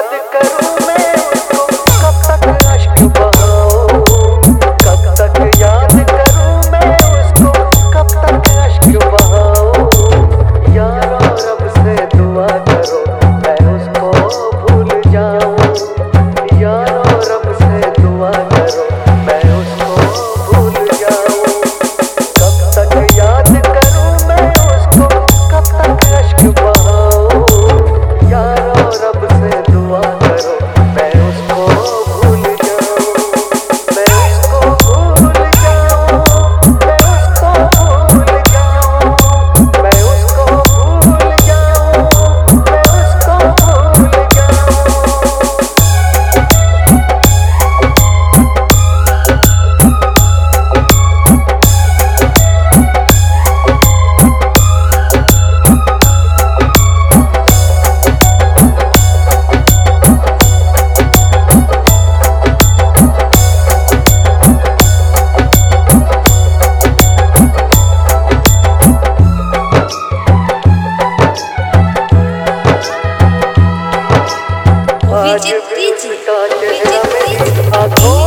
याद करूं मैं उसको, कब तक अश्क बहाऊं, कब तक याद करूं मैं उसको, कब तक अश्क बहाऊं। यारो रब से दुआ करो मैं उसको भूल जाऊं, यारो रब से दुआ करो मैं उसको भूल जाऊं। कब तक याद करूं मैं उसको, कब तक अश्क बहाऊं, यारो रब से दुआ करो मैं उसको भूल जाऊं, मैं उसको भूल जाऊं, मैं उसको भूल जाऊं, मैं उसको भूल जाऊं, मैं उसको भूल जाऊं। आज भी उसका चेहरा मेरी आँखों